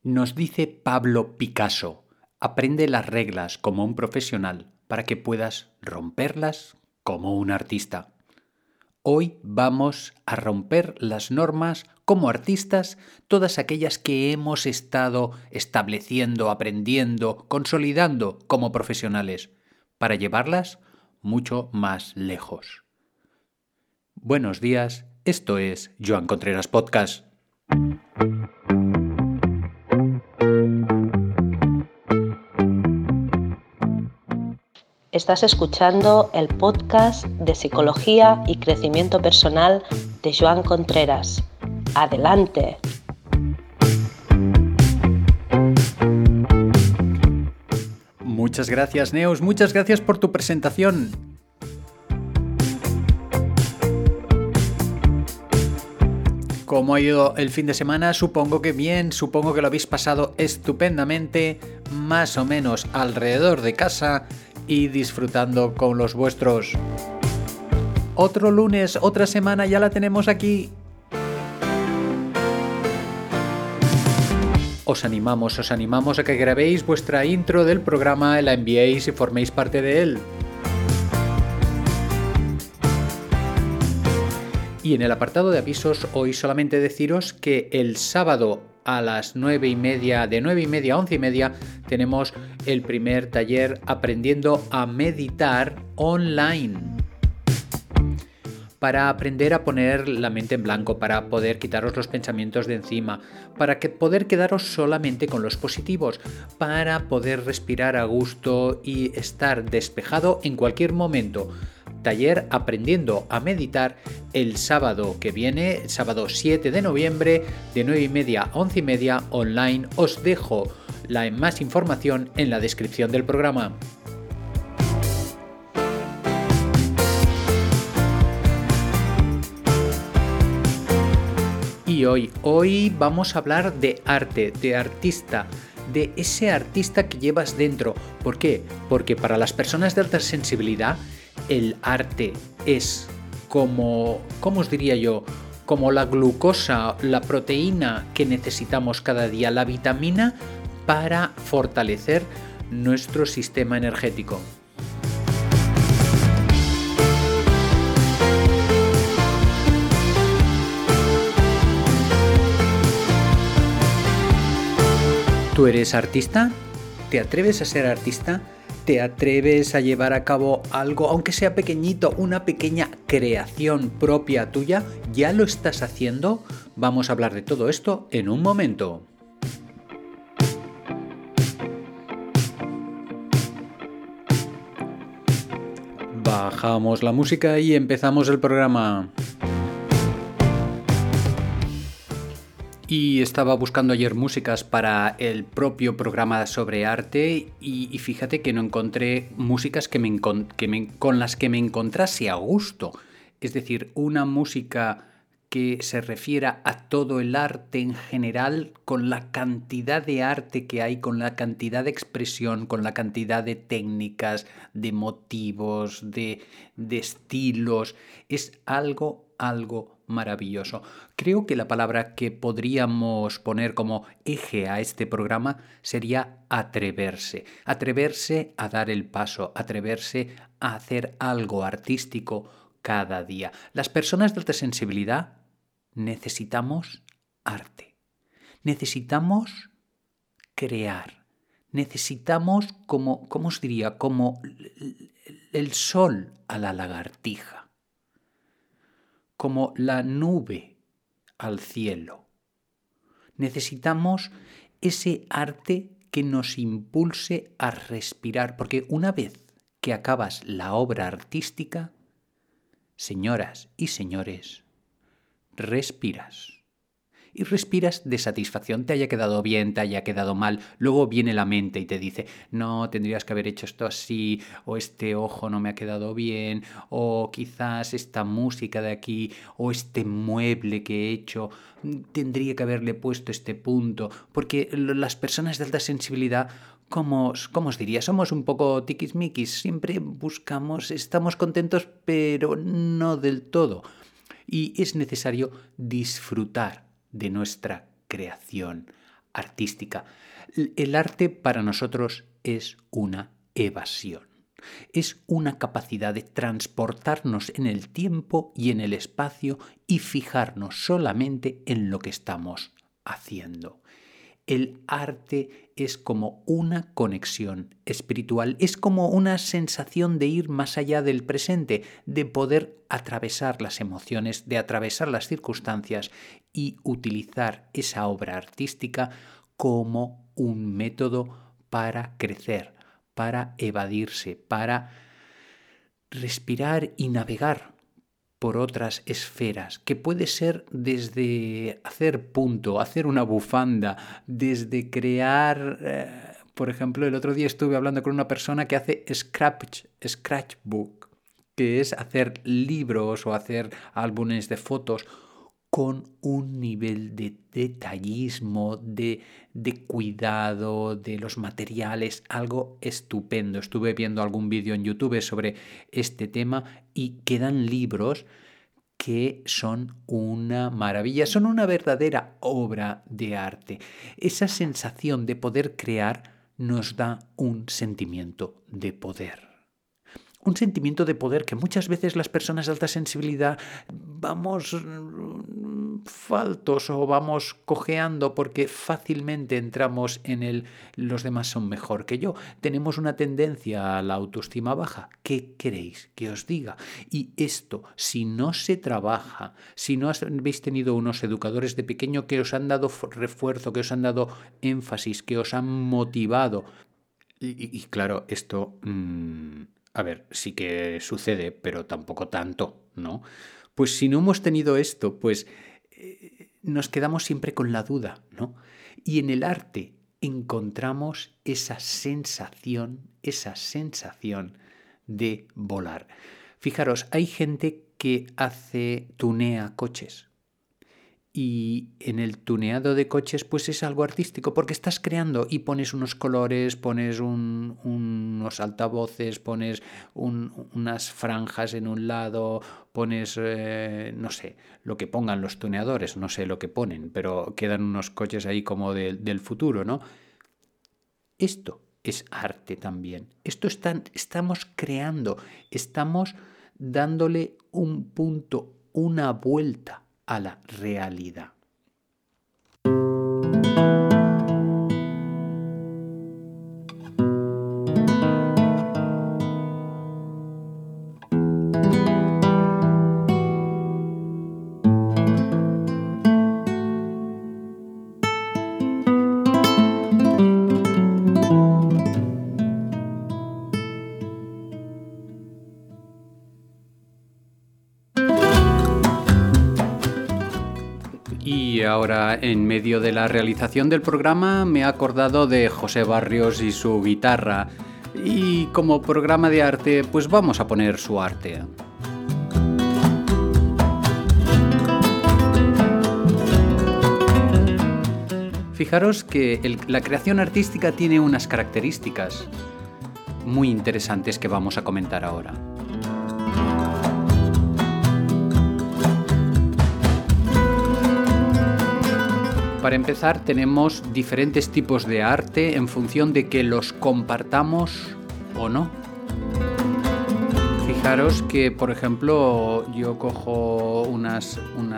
Nos dice Pablo Picasso, aprende las reglas como un profesional para que puedas romperlas como un artista. Hoy vamos a romper las normas como artistas, todas aquellas que hemos estado estableciendo, aprendiendo, consolidando como profesionales, para llevarlas mucho más lejos. Buenos días, esto es Joan Contreras Podcast. Estás escuchando el podcast de Psicología y Crecimiento Personal de Joan Contreras. ¡Adelante! Muchas gracias, Neus. Muchas gracias por tu presentación. ¿Cómo ha ido el fin de semana? Supongo que bien, supongo que lo habéis pasado estupendamente, más o menos alrededor de casa y disfrutando con los vuestros. Otro lunes, otra semana, ya la tenemos aquí. Os animamos a que grabéis vuestra intro del programa, la enviéis y forméis parte de él. Y en el apartado de avisos, hoy solamente deciros que el sábado a las 9:30, de 9:30 a 11:30, tenemos el primer taller aprendiendo a meditar online. Para aprender a poner la mente en blanco, para poder quitaros los pensamientos de encima, para poder quedaros solamente con los positivos, para poder respirar a gusto y estar despejado en cualquier momento. Taller aprendiendo a meditar el sábado que viene, el sábado 7 de noviembre, de 9:30 a 11:30 online. Os dejo más información en la descripción del programa. Y hoy vamos a hablar de arte, de artista, de ese artista que llevas dentro. ¿Por qué? Porque para las personas de alta sensibilidad, el arte es como, ¿cómo os diría yo? Como la glucosa, la proteína que necesitamos cada día, la vitamina para fortalecer nuestro sistema energético. ¿Tú eres artista? ¿Te atreves a ser artista? ¿Te atreves a llevar a cabo algo, aunque sea pequeñito, una pequeña creación propia tuya? ¿Ya lo estás haciendo? Vamos a hablar de todo esto en un momento. Bajamos la música y empezamos el programa. Y estaba buscando ayer músicas para el propio programa sobre arte y fíjate que no encontré músicas con las que me encontrase a gusto. Es decir, una música que se refiera a todo el arte en general, con la cantidad de arte que hay, con la cantidad de expresión, con la cantidad de técnicas, de motivos, de estilos. Es algo maravilloso. Creo que la palabra que podríamos poner como eje a este programa sería atreverse. Atreverse a dar el paso, atreverse a hacer algo artístico cada día. Las personas de alta sensibilidad necesitamos arte. Necesitamos crear. Necesitamos ¿cómo os diría? Como el sol a la lagartija. Como la nube al cielo. Necesitamos ese arte que nos impulse a respirar, porque una vez que acabas la obra artística, señoras y señores, respiras. Y respiras de satisfacción, te haya quedado bien, te haya quedado mal. Luego viene la mente y te dice, no, tendrías que haber hecho esto así, o este ojo no me ha quedado bien, o quizás esta música de aquí, o este mueble que he hecho, tendría que haberle puesto este punto. Porque las personas de alta sensibilidad, ¿cómo os diría? Somos un poco tiquismiquis, siempre buscamos, estamos contentos, pero no del todo. Y es necesario disfrutar de nuestra creación, artística. El arte para nosotros es una evasión. Es una capacidad de transportarnos en el tiempo y en el espacio y fijarnos solamente en lo que estamos haciendo. El arte es como una conexión espiritual, es como una sensación de ir más allá del presente, de poder atravesar las emociones, de atravesar las circunstancias y utilizar esa obra artística como un método para crecer, para evadirse, para respirar y navegar por otras esferas, que puede ser desde hacer punto, hacer una bufanda, desde crear, por ejemplo, el otro día estuve hablando con una persona que hace scratchbook, que es hacer libros o hacer álbumes de fotos con un nivel de detallismo, de cuidado de los materiales, algo estupendo. Estuve viendo algún vídeo en YouTube sobre este tema y quedan libros que son una maravilla, son una verdadera obra de arte. Esa sensación de poder crear nos da un sentimiento de poder. Un sentimiento de poder que muchas veces las personas de alta sensibilidad vamos faltos o vamos cojeando porque fácilmente entramos en los demás son mejor que yo. Tenemos una tendencia a la autoestima baja. ¿Qué queréis que os diga? Y esto, si no se trabaja, si no habéis tenido unos educadores de pequeño que os han dado refuerzo, que os han dado énfasis, que os han motivado, y claro, esto... A ver, sí que sucede, pero tampoco tanto, ¿no? Pues si no hemos tenido esto, pues nos quedamos siempre con la duda, ¿no? Y en el arte encontramos esa sensación de volar. Fijaros, hay gente que tunea coches. Y en el tuneado de coches pues es algo artístico porque estás creando y pones unos colores, pones unos altavoces, pones unas franjas en un lado, pones, no sé, lo que pongan los tuneadores, no sé lo que ponen, pero quedan unos coches ahí como del futuro, ¿no? Esto es arte también. Estamos creando, estamos dándole un punto, una vuelta a la realidad. Y ahora, en medio de la realización del programa, me he acordado de José Barrios y su guitarra. Y como programa de arte, pues vamos a poner su arte. Fijaros que la creación artística tiene unas características muy interesantes que vamos a comentar ahora. Para empezar, tenemos diferentes tipos de arte en función de que los compartamos o no. Fijaros que, por ejemplo, yo cojo unas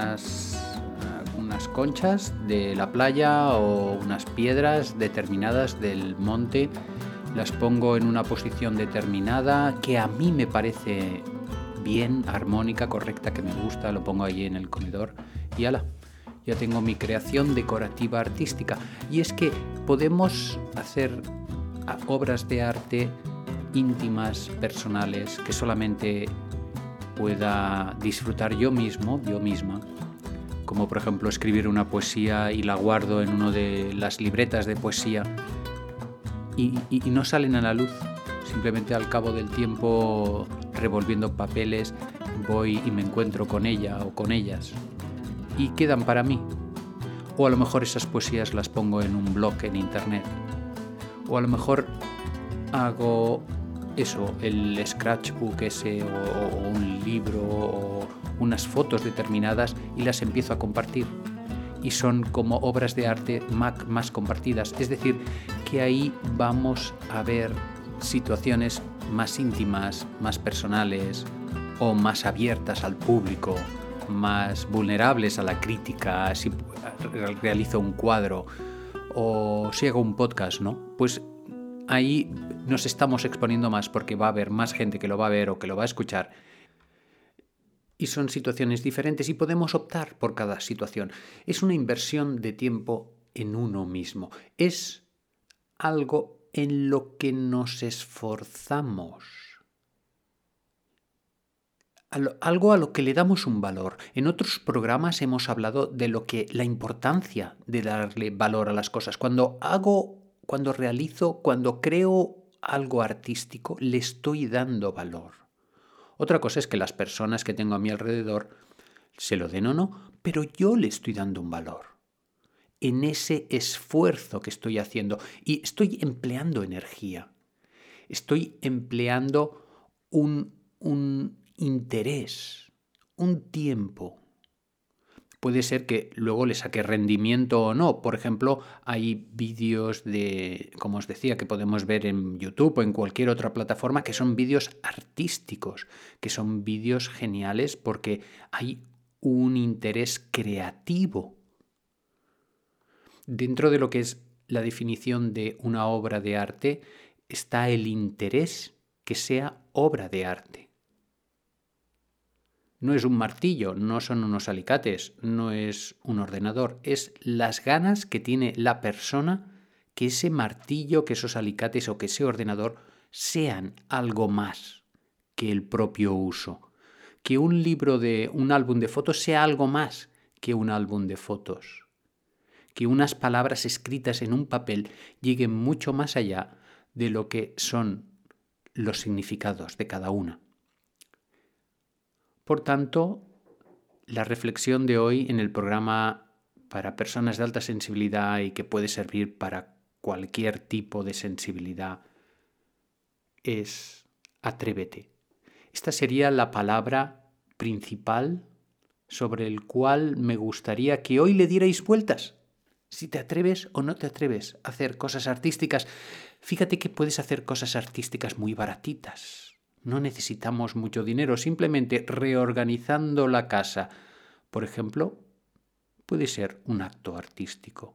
conchas de la playa o unas piedras determinadas del monte, las pongo en una posición determinada que a mí me parece bien, armónica, correcta, que me gusta, lo pongo ahí en el comedor y ¡hala! Ya tengo mi creación decorativa artística. Y es que podemos hacer obras de arte íntimas, personales, que solamente pueda disfrutar yo mismo, yo misma. Como por ejemplo escribir una poesía y la guardo en una de las libretas de poesía y no salen a la luz. Simplemente al cabo del tiempo, revolviendo papeles, voy y me encuentro con ella o con ellas. Y quedan para mí. O a lo mejor esas poesías las pongo en un blog en internet. O a lo mejor hago eso, el scratchbook ese o un libro o unas fotos determinadas y las empiezo a compartir. y son como obras de arte más compartidas. Es decir, que ahí vamos a ver situaciones más íntimas, más personales o más abiertas al público, más vulnerables a la crítica, si realizo un cuadro o si hago un podcast, ¿no? Pues ahí nos estamos exponiendo más porque va a haber más gente que lo va a ver o que lo va a escuchar. Y son situaciones diferentes y podemos optar por cada situación. Es una inversión de tiempo en uno mismo. Es algo en lo que nos esforzamos. Algo a lo que le damos un valor. En otros programas hemos hablado de la importancia de darle valor a las cosas. Cuando realizo, cuando creo algo artístico, le estoy dando valor. Otra cosa es que las personas que tengo a mi alrededor se lo den o no, pero yo le estoy dando un valor en ese esfuerzo que estoy haciendo y estoy empleando energía. Estoy empleando un interés, un tiempo. Puede ser que luego le saque rendimiento o no. Por ejemplo, hay vídeos como os decía, que podemos ver en YouTube o en cualquier otra plataforma que son vídeos artísticos, que son vídeos geniales porque hay un interés creativo. Dentro de lo que es la definición de una obra de arte está el interés que sea obra de arte. No es un martillo, no son unos alicates, no es un ordenador, es las ganas que tiene la persona que ese martillo, que esos alicates o que ese ordenador sean algo más que el propio uso. Que un álbum de fotos sea algo más que un álbum de fotos. Que unas palabras escritas en un papel lleguen mucho más allá de lo que son los significados de cada una. Por tanto, la reflexión de hoy en el programa para personas de alta sensibilidad y que puede servir para cualquier tipo de sensibilidad es atrévete. Esta sería la palabra principal sobre el cual me gustaría que hoy le dierais vueltas. Si te atreves o no te atreves a hacer cosas artísticas, fíjate que puedes hacer cosas artísticas muy baratitas. No necesitamos mucho dinero, simplemente reorganizando la casa. Por ejemplo, puede ser un acto artístico.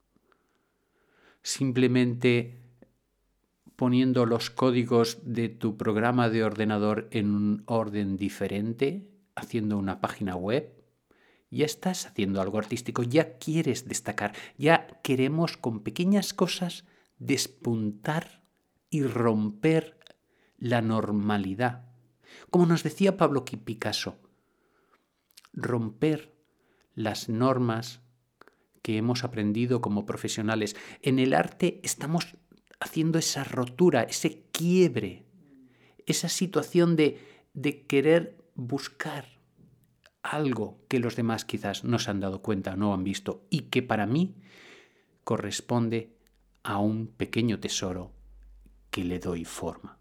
Simplemente poniendo los códigos de tu programa de ordenador en un orden diferente, haciendo una página web, ya estás haciendo algo artístico, ya quieres destacar, ya queremos con pequeñas cosas despuntar y romper la normalidad. Como nos decía Pablo Picasso, romper las normas que hemos aprendido como profesionales. En el arte estamos haciendo esa rotura, ese quiebre, esa situación de querer buscar algo que los demás quizás no se han dado cuenta, no han visto y que para mí corresponde a un pequeño tesoro que le doy forma.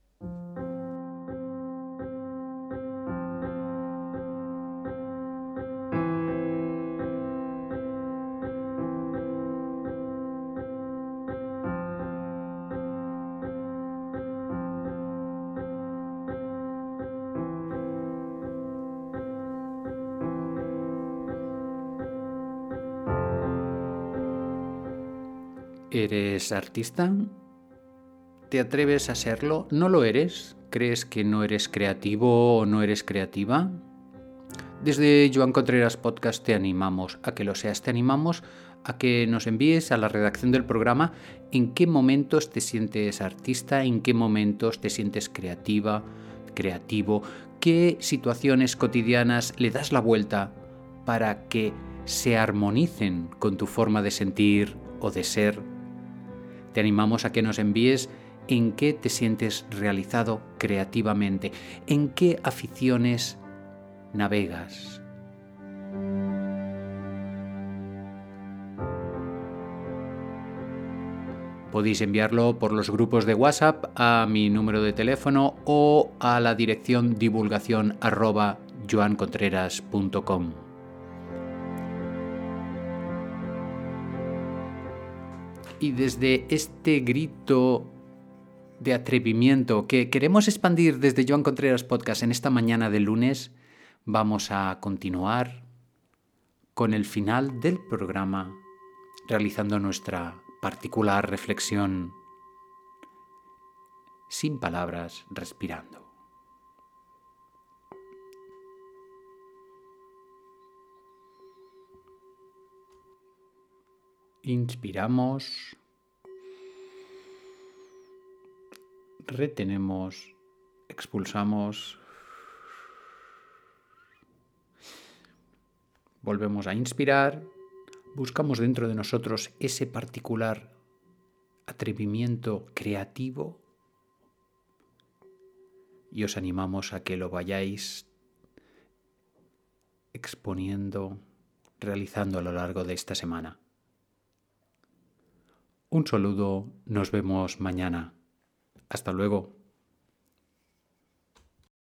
¿Eres artista? ¿Te atreves a serlo? ¿No lo eres? ¿Crees que no eres creativo o no eres creativa? Desde Joan Contreras Podcast te animamos a que lo seas. Te animamos a que nos envíes a la redacción del programa en qué momentos te sientes artista, en qué momentos te sientes creativa, creativo, qué situaciones cotidianas le das la vuelta para que se armonicen con tu forma de sentir o de ser. Te animamos a que nos envíes en qué te sientes realizado creativamente, en qué aficiones navegas. Podéis enviarlo por los grupos de WhatsApp a mi número de teléfono o a la dirección divulgación@joancontreras.com. Y desde este grito de atrevimiento que queremos expandir desde Joan Contreras Podcast en esta mañana de lunes, vamos a continuar con el final del programa realizando nuestra particular reflexión sin palabras, respirando. Inspiramos, retenemos, expulsamos, volvemos a inspirar, buscamos dentro de nosotros ese particular atrevimiento creativo y os animamos a que lo vayáis exponiendo, realizando a lo largo de esta semana. Un saludo, nos vemos mañana. Hasta luego.